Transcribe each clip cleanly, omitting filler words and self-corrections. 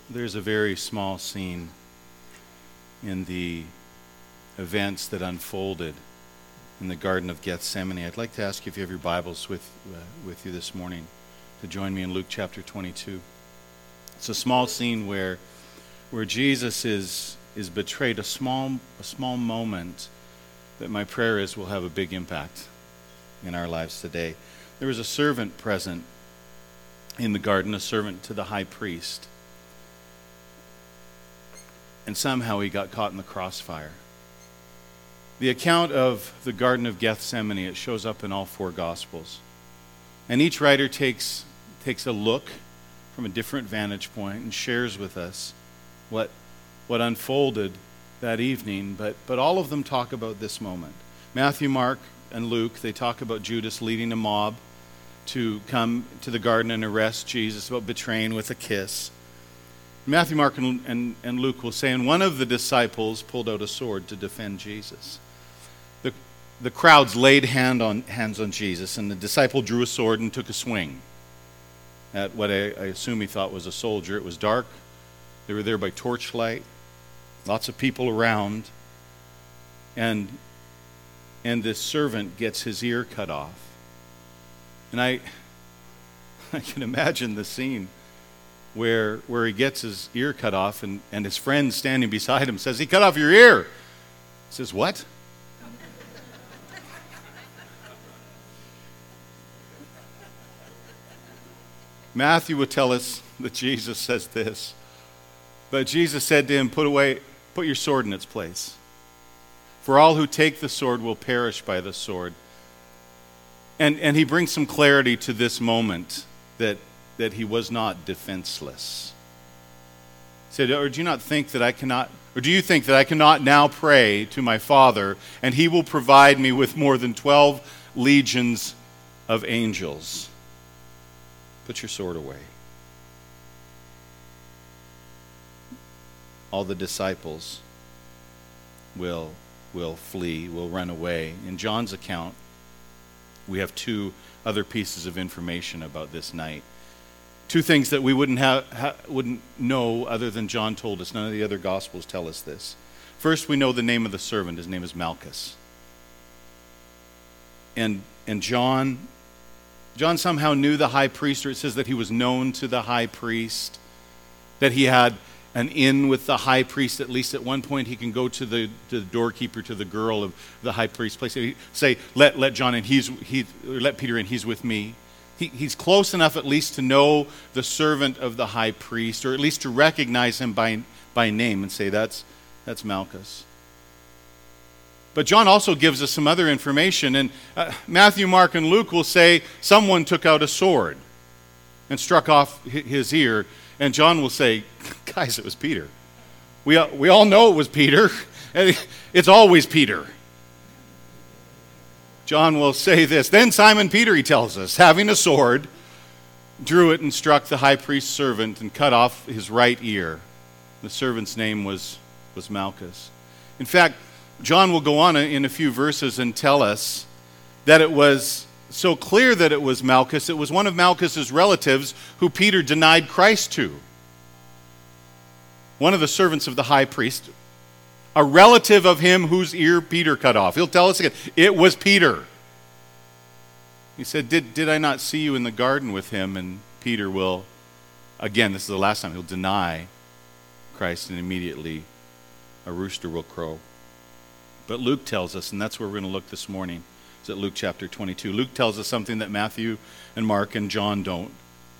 There's a very small scene in the events that unfolded in the Garden of Gethsemane. I'd like to ask you if you have your Bibles with you this morning to join me in Luke chapter 22. It's a small scene where Jesus is betrayed, a small moment that my prayer is will have a big impact in our lives today. There was a servant present in the garden, a servant to the high priest. And somehow he got caught in the crossfire. The account of the Garden of Gethsemane, it shows up in all four Gospels. And each writer takes a look from a different vantage point and shares with us what unfolded that evening. But all of them talk about this moment. Matthew, Mark, and Luke, they talk about Judas leading a mob to come to the garden and arrest Jesus, about betraying with a kiss. Matthew, Mark, and Luke will say, and one of the disciples pulled out a sword to defend Jesus. The crowds laid hands on Jesus, and the disciple drew a sword and took a swing at what I assume he thought was a soldier. It was dark. They were there by torchlight. Lots of people around. And this servant gets his ear cut off. And I can imagine the scene where he gets his ear cut off, and his friend standing beside him says, "He cut off your ear." He says, "What?" Matthew would tell us that Jesus says this, but Jesus said to him, put your sword in its place. For all who take the sword will perish by the sword. And he brings some clarity to this moment that he was not defenseless. He said, or do you think that I cannot now pray to my Father, and he will provide me with more than 12 legions of angels? Put your sword away. All the disciples will flee, will run away. In John's account, we have two other pieces of information about this night. Two things that we wouldn't know other than John told us. None of the other Gospels tell us this. First, we know the name of the servant. His name is Malchus. And John somehow knew the high priest, or it says that he was known to the high priest, that he had an in with the high priest. At least at one point he can go to the doorkeeper, to the girl of the high priest's place, say, let John in, let Peter in, he's with me. He's close enough at least to know the servant of the high priest, or at least to recognize him by name and say, that's Malchus. But John also gives us some other information, and Matthew, Mark, and Luke will say someone took out a sword and struck off his ear, and John will say, guys, it was Peter. We all know it was Peter. It's always Peter. John will say this, then Simon Peter, he tells us, having a sword, drew it and struck the high priest's servant and cut off his right ear. The servant's name was Malchus. In fact, John will go on in a few verses and tell us that it was so clear that it was Malchus. It was one of Malchus's relatives who Peter denied Christ to. One of the servants of the high priest, a relative of him whose ear Peter cut off. He'll tell us again, it was Peter. He said, did I not see you in the garden with him? And Peter will, again, this is the last time, he'll deny Christ, and immediately a rooster will crow. But Luke tells us, and that's where we're going to look this morning, is at Luke chapter 22. Luke tells us something that Matthew and Mark and John don't.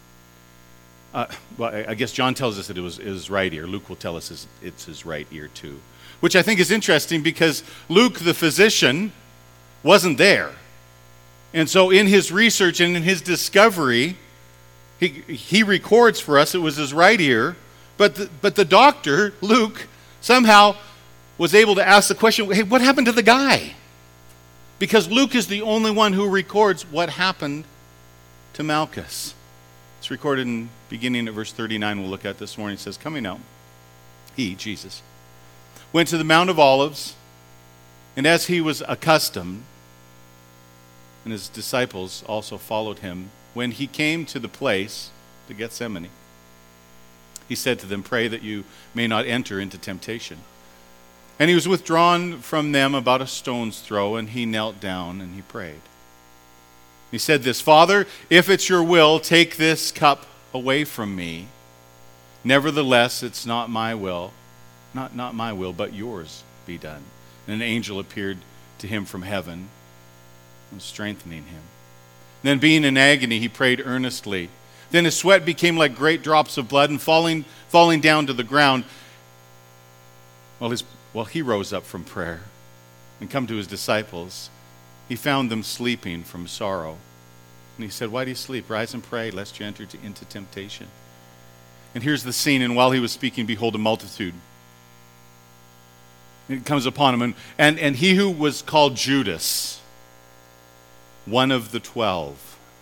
I guess John tells us that it was his right ear. Luke will tell us it's his right ear too. Which I think is interesting because Luke, the physician, wasn't there. And so in his research and in his discovery, he records for us it was his right ear. But the doctor, Luke, somehow was able to ask the question, hey, what happened to the guy? Because Luke is the only one who records what happened to Malchus. It's recorded beginning at verse 39 we'll look at this morning. It says, coming out, he, Jesus, went to the Mount of Olives, and as he was accustomed, and his disciples also followed him, when he came to the place, to Gethsemane, he said to them, "Pray that you may not enter into temptation." And he was withdrawn from them about a stone's throw, and he knelt down and he prayed. He said this, "Father, if it's your will, take this cup away from me. Nevertheless, it's not my will, not my will, but yours be done." And an angel appeared to him from heaven and strengthening him. Then, being in agony, he prayed earnestly. Then his sweat became like great drops of blood, and falling down to the ground, while he rose up from prayer and come to his disciples, he found them sleeping from sorrow. And he said, "Why do you sleep? Rise and pray, lest you enter into temptation." And here's the scene. And while he was speaking, behold, a multitude. It comes upon him. And he who was called Judas, one of the 12,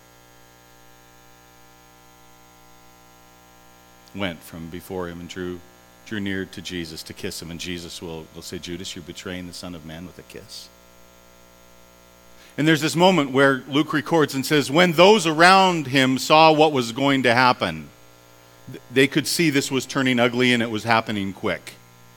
went from before him and drew near to Jesus to kiss him. And Jesus will say, "Judas, you're betraying the Son of Man with a kiss." And there's this moment where Luke records and says, when those around him saw what was going to happen, they could see this was turning ugly and it was happening quick.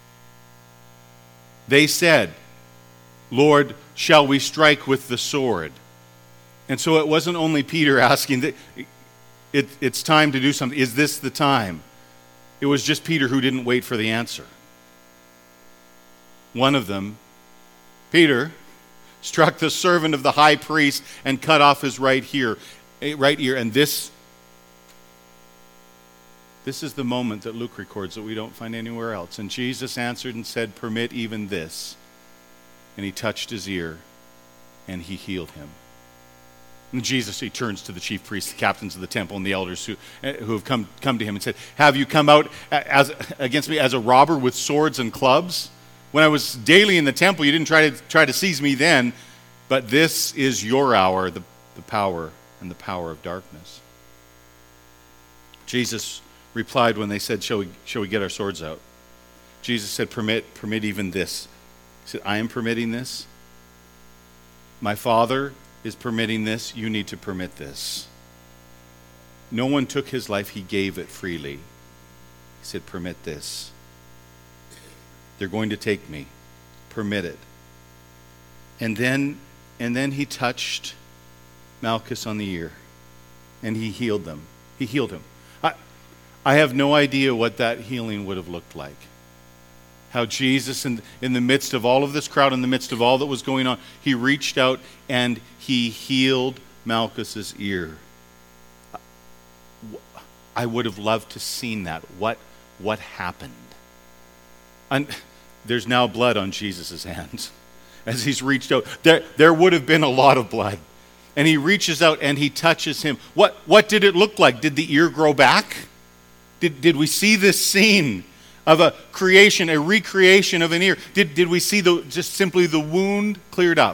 They said, "Lord, shall we strike with the sword?" And so it wasn't only Peter asking, it's time to do something. Is this the time? It was just Peter who didn't wait for the answer. One of them, Peter, struck the servant of the high priest and cut off his right ear. And this is the moment that Luke records that we don't find anywhere else. And Jesus answered and said, "Permit even this." And he touched his ear and he healed him. And Jesus, he turns to the chief priests, the captains of the temple, and the elders who have come to him and said, "Have you come out against me as a robber with swords and clubs? When I was daily in the temple, you didn't try to seize me then, but this is your hour, the power and the power of darkness." Jesus replied when they said, shall we get our swords out? Jesus said, permit even this. He said, "I am permitting this. My Father is permitting this. You need to permit this." No one took his life. He gave it freely. He said, "Permit this. They're going to take me. Permit it." And then he touched Malchus on the ear, and he healed them. He healed him. I have no idea what that healing would have looked like. How Jesus, in the midst of all of this crowd, in the midst of all that was going on, he reached out and he healed Malchus's ear. I would have loved to seen that. What happened? And there's now blood on Jesus' hands as he's reached out. There would have been a lot of blood. And he reaches out and he touches him. What did it look like? Did the ear grow back? Did we see this scene of a recreation of an ear? Did we see just simply the wound cleared up?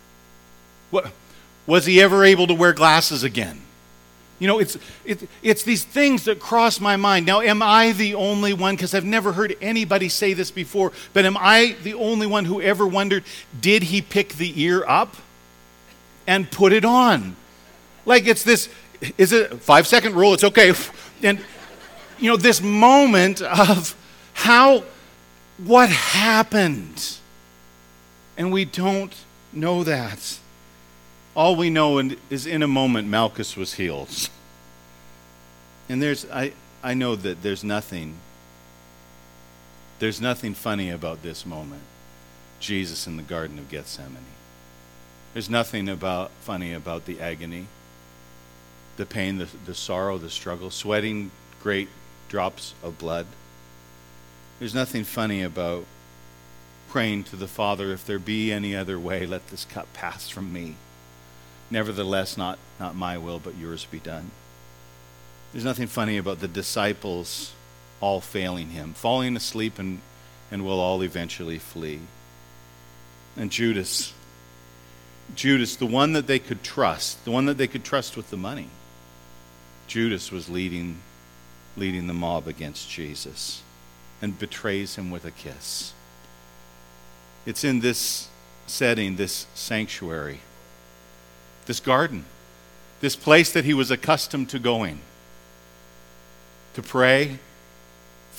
Was he ever able to wear glasses again? You know, it's these things that cross my mind. Now, am I the only one, because I've never heard anybody say this before, but am I the only one who ever wondered, did he pick the ear up and put it on? Like it's this, is it a 5-second rule? It's okay. And, you know, this moment of what happened? And we don't know that. All we know is in a moment Malchus was healed. And I know that there's nothing funny about this moment. Jesus in the Garden of Gethsemane. There's nothing funny about the agony, the pain, the sorrow, the struggle, sweating great drops of blood. There's nothing funny about praying to the Father, "If there be any other way, let this cup pass from me. Nevertheless, not my will, but yours be done." There's nothing funny about the disciples all failing him, falling asleep, and will all eventually flee. And Judas, the one that they could trust, with the money, Judas was leading the mob against Jesus and betrays him with a kiss. It's in this setting, this sanctuary, this garden, this place that he was accustomed to going, to pray,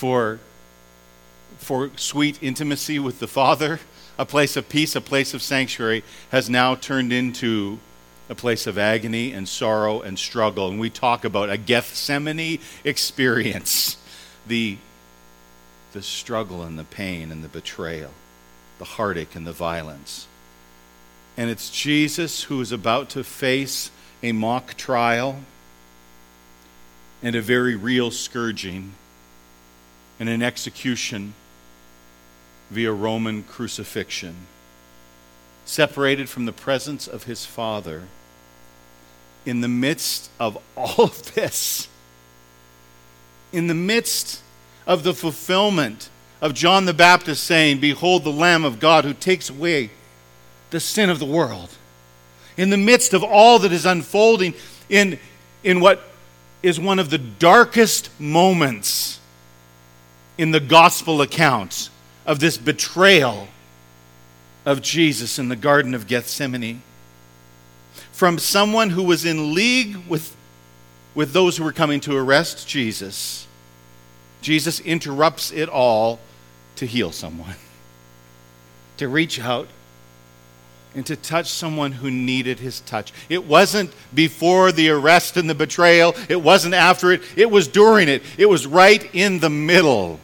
for sweet intimacy with the Father, a place of peace, a place of sanctuary, has now turned into a place of agony and sorrow and struggle. And we talk about a Gethsemane experience, the struggle and the pain and the betrayal, the heartache and the violence. And it's Jesus who is about to face a mock trial and a very real scourging and an execution via Roman crucifixion, separated from the presence of his Father. In the midst of all of this, in the midst of the fulfillment of John the Baptist saying, "Behold the Lamb of God who takes away the sin of the world," in the midst of all that is unfolding in what is one of the darkest moments in the gospel account of this betrayal of Jesus in the Garden of Gethsemane, from someone who was in league with those who were coming to arrest Jesus, Jesus interrupts it all to heal someone, to reach out and to touch someone who needed his touch. It wasn't before the arrest and the betrayal. It wasn't after it. It was during it. It was right in the middle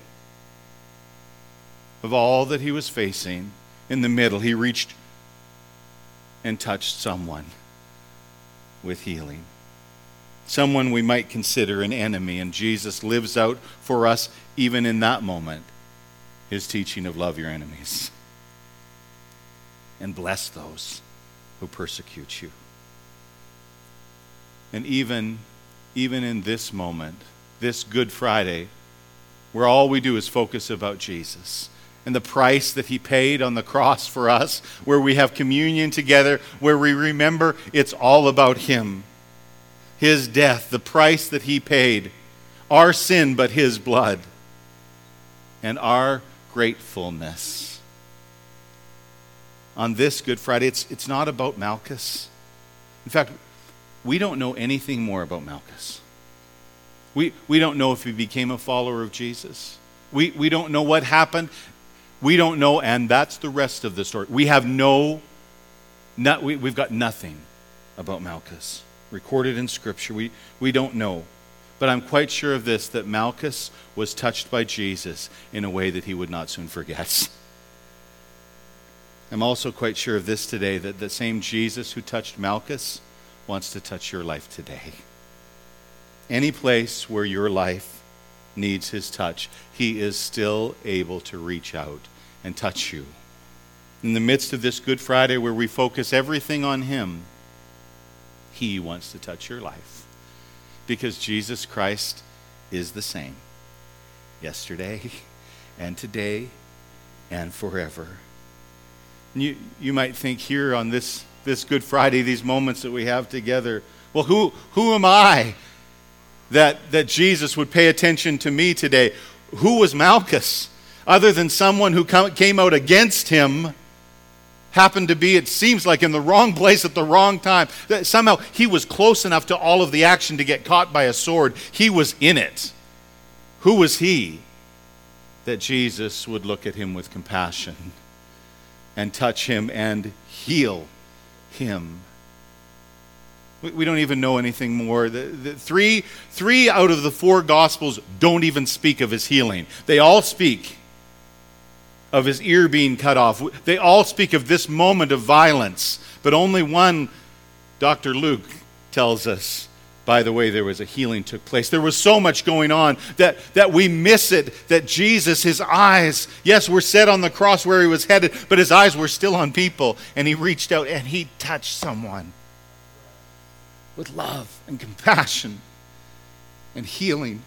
of all that he was facing. In the middle, he reached and touched someone with healing. Someone we might consider an enemy, and Jesus lives out for us, even in that moment, his teaching of love your enemies and bless those who persecute you. And even in this moment, this Good Friday, where all we do is focus about Jesus and the price that he paid on the cross for us, where we have communion together, where we remember it's all about him, his death, the price that he paid, our sin but his blood, and our gratefulness. On this Good Friday, it's not about Malchus. In fact, we don't know anything more about Malchus. We don't know if he became a follower of Jesus. We don't know what happened. We don't know, and that's the rest of the story. We've got nothing about Malchus recorded in Scripture. We don't know. But I'm quite sure of this, that Malchus was touched by Jesus in a way that he would not soon forget. I'm also quite sure of this today, that the same Jesus who touched Malchus wants to touch your life today. Any place where your life needs his touch, he is still able to reach out and touch you. In the midst of this Good Friday where we focus everything on him, he wants to touch your life. Because Jesus Christ is the same yesterday and today and forever. You might think here on this Good Friday, these moments that we have together, well, who am I that Jesus would pay attention to me today? Who was Malchus? Other than someone who came out against him, happened to be, it seems like, in the wrong place at the wrong time. That somehow he was close enough to all of the action to get caught by a sword. He was in it. Who was he that Jesus would look at him with compassion and touch him and heal him? We don't even know anything more. The three out of the four Gospels don't even speak of his healing. They all speak of his ear being cut off. They all speak of this moment of violence. But only one, Dr. Luke tells us, by the way, there was a healing took place. There was so much going on that we miss it, that Jesus, his eyes, yes, were set on the cross where he was headed, but his eyes were still on people, and he reached out and he touched someone with love and compassion and healing.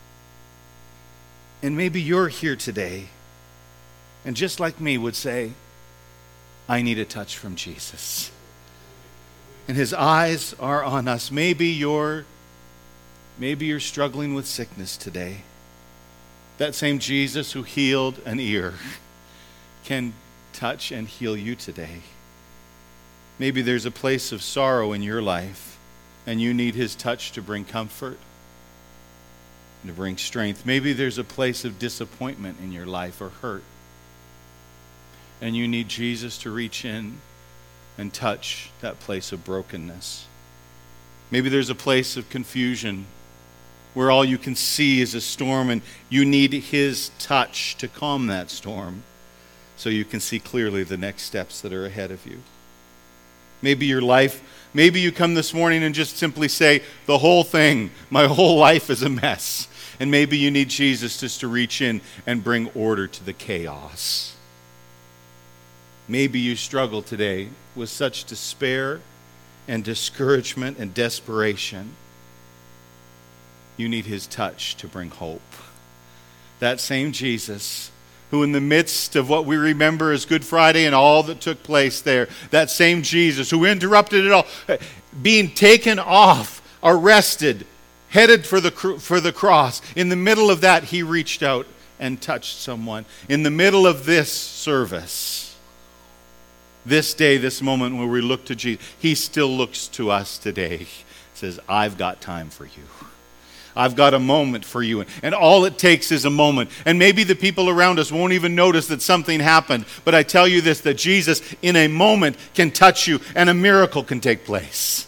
And maybe you're here today and just like me would say, I need a touch from Jesus. And his eyes are on us. Maybe you're struggling with sickness today. That same Jesus who healed an ear can touch and heal you today. Maybe there's a place of sorrow in your life and you need his touch to bring comfort. and to bring strength. Maybe there's a place of disappointment in your life or hurt, and you need Jesus to reach in and touch that place of brokenness. Maybe there's a place of confusion where all you can see is a storm, and you need His touch to calm that storm so you can see clearly the next steps that are ahead of you. Maybe your life, maybe you come this morning and just simply say, the whole thing, my whole life is a mess. And maybe you need Jesus just to reach in and bring order to the chaos. Maybe you struggle today with such despair and discouragement and desperation. You need His touch to bring hope. That same Jesus who in the midst of what we remember as Good Friday and all that took place there, that same Jesus who interrupted it all, being taken off, arrested, headed for the cross. In the middle of that, He reached out and touched someone. In the middle of this service, this day, this moment where we look to Jesus, He still looks to us today. He says, I've got time for you. I've got a moment for you. And all it takes is a moment. And maybe the people around us won't even notice that something happened. But I tell you this, that Jesus in a moment can touch you and a miracle can take place.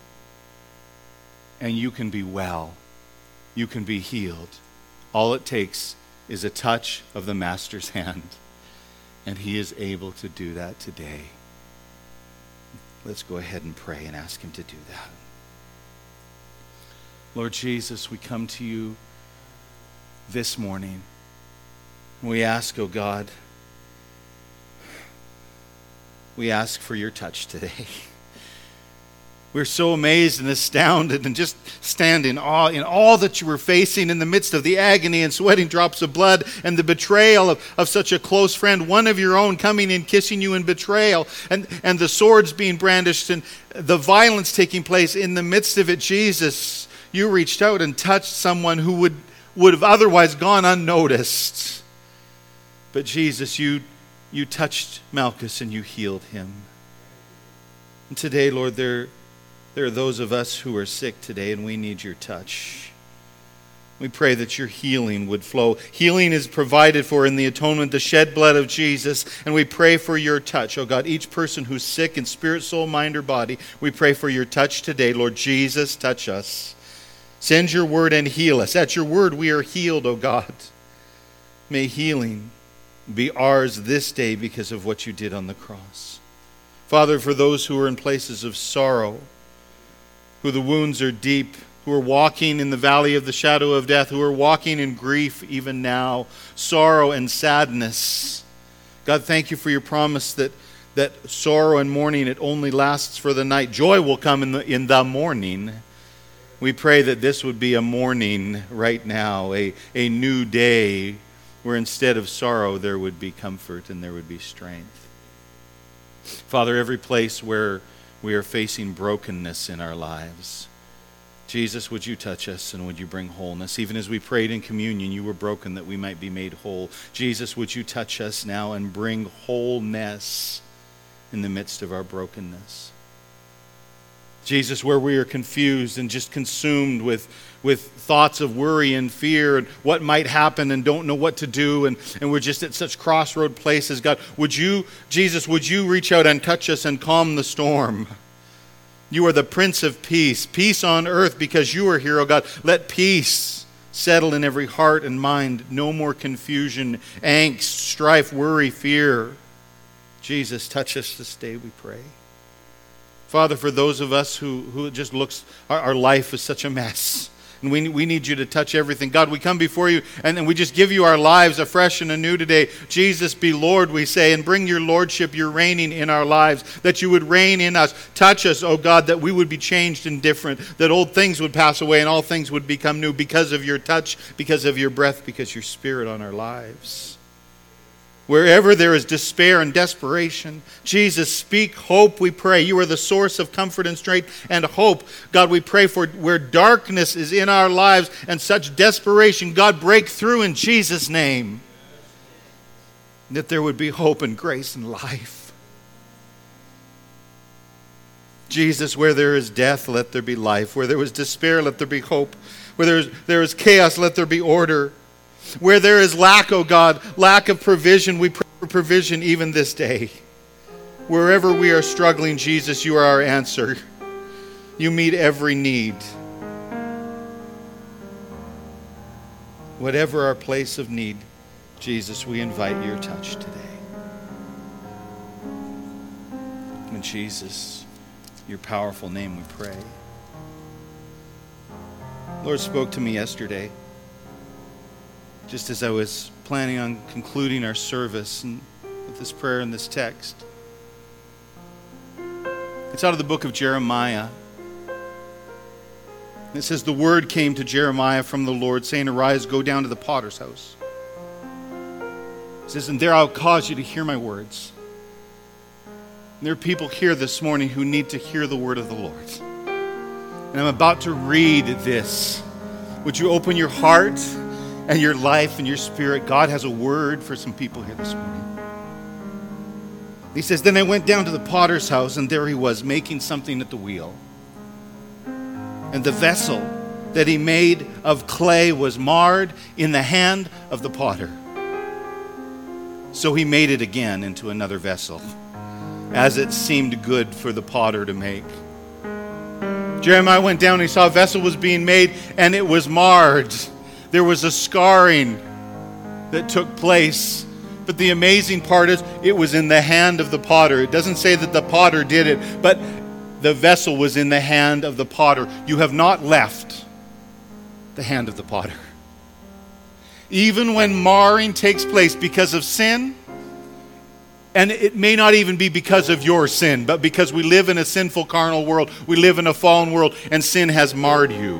And you can be well. You can be healed. All it takes is a touch of the Master's hand. And He is able to do that today. Let's go ahead and pray and ask Him to do that. Lord Jesus, we come to you this morning. We ask, oh God, we ask for your touch today. We're so amazed and astounded and just stand in awe in all that you were facing in the midst of the agony and sweating drops of blood and the betrayal of such a close friend, one of your own coming and kissing you in betrayal, and the swords being brandished and the violence taking place. In the midst of it, Jesus, you reached out and touched someone who would have otherwise gone unnoticed. But Jesus, you touched Malchus and you healed him. And today, Lord, there are those of us who are sick today and we need your touch. We pray that your healing would flow. Healing is provided for in the atonement, the shed blood of Jesus. And we pray for your touch. Oh God, each person who's sick in spirit, soul, mind, or body, we pray for your touch today. Lord Jesus, touch us. Send your word and heal us. At your word we are healed, oh God. May healing be ours this day because of what you did on the cross. Father, for those who are in places of sorrow, who the wounds are deep, who are walking in the valley of the shadow of death, who are walking in grief even now, sorrow and sadness. God, thank you for your promise that sorrow and mourning, it only lasts for the night. Joy will come in the morning. We pray that this would be a morning right now, a new day, where instead of sorrow there would be comfort and there would be strength. Father, every place where we are facing brokenness in our lives, Jesus, would you touch us and would you bring wholeness? Even as we prayed in communion, you were broken that we might be made whole. Jesus, would you touch us now and bring wholeness in the midst of our brokenness? Jesus, where we are confused and just consumed with thoughts of worry and fear and what might happen and don't know what to do, and we're just at such crossroad places, God, Jesus, would you reach out and touch us and calm the storm? You are the Prince of Peace, peace on earth because you are here, oh God. Let peace settle in every heart and mind. No more confusion, angst, strife, worry, fear. Jesus, touch us this day, we pray. Father, for those of us who it just looks, our life is such a mess. And we need you to touch everything. God, we come before you and we just give you our lives afresh and anew today. Jesus, be Lord, we say, and bring your lordship, your reigning in our lives, that you would reign in us. Touch us, oh God, that we would be changed and different, that old things would pass away and all things would become new because of your touch, because of your breath, because your spirit on our lives. Wherever there is despair and desperation, Jesus, speak hope, we pray. You are the source of comfort and strength and hope. God, we pray for where darkness is in our lives and such desperation, God, break through in Jesus' name. That there would be hope and grace and life. Jesus, where there is death, let there be life. Where there was despair, let there be hope. Where there is chaos, let there be order. Where there is lack, O God, lack of provision, we pray for provision even this day. Wherever we are struggling, Jesus, you are our answer. You meet every need. Whatever our place of need, Jesus, we invite your touch today. In Jesus, your powerful name we pray. The Lord spoke to me yesterday, just as I was planning on concluding our service and with this prayer and this text. It's out of the book of Jeremiah. It says, the word came to Jeremiah from the Lord, saying, arise, go down to the potter's house. It says, and there I'll cause you to hear my words. And there are people here this morning who need to hear the word of the Lord. And I'm about to read this. Would you open your heart and your life and your spirit? God has a word for some people here this morning. He says, then I went down to the potter's house, and there he was, making something at the wheel. And the vessel that he made of clay was marred in the hand of the potter. So he made it again into another vessel, as it seemed good for the potter to make. Jeremiah went down and he saw a vessel was being made, and it was marred. There was a scarring that took place. But the amazing part is it was in the hand of the potter. It doesn't say that the potter did it, but the vessel was in the hand of the potter. You have not left the hand of the potter. Even when marring takes place because of sin, and it may not even be because of your sin, but because we live in a sinful carnal world, we live in a fallen world, and sin has marred you.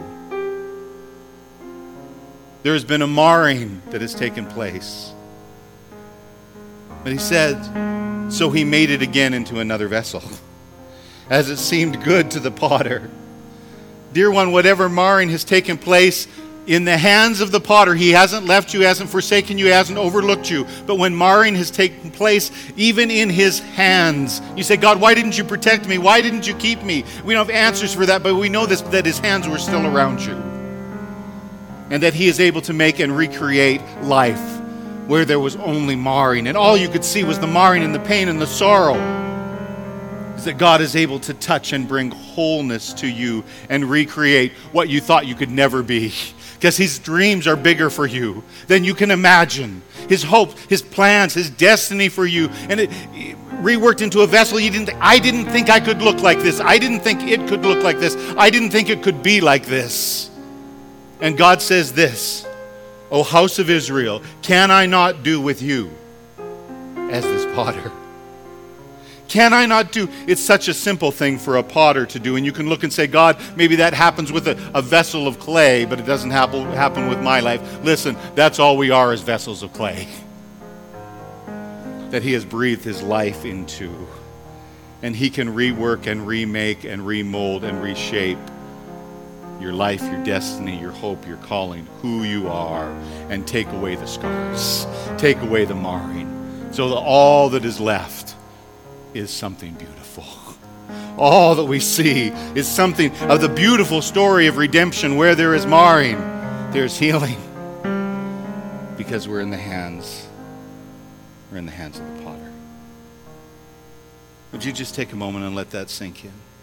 There has been a marring that has taken place. But he said, so he made it again into another vessel, as it seemed good to the potter. Dear one, whatever marring has taken place in the hands of the potter, he hasn't left you, he hasn't forsaken you, he hasn't overlooked you. But when marring has taken place, even in his hands, you say, God, why didn't you protect me? Why didn't you keep me? We don't have answers for that, but we know this, that his hands were still around you. And that he is able to make and recreate life where there was only marring. And all you could see was the marring and the pain and the sorrow. Is that God is able to touch and bring wholeness to you and recreate what you thought you could never be. Because his dreams are bigger for you than you can imagine. His hope, his plans, his destiny for you. And it reworked into a vessel. I didn't think I could look like this. I didn't think it could look like this. I didn't think it could be like this. And God says this, O house of Israel, can I not do with you as this potter? Can I not do? It's such a simple thing for a potter to do. And you can look and say, God, maybe that happens with a vessel of clay, but it doesn't happen with my life. Listen, that's all we are as vessels of clay that he has breathed his life into. And he can rework and remake and remold and reshape your life, your destiny, your hope, your calling, who you are, and take away the scars, take away the marring, so that all that is left is something beautiful. All that we see is something of the beautiful story of redemption. Where there is marring, there's healing, because we're in the hands of the potter. Would you just take a moment and let that sink in?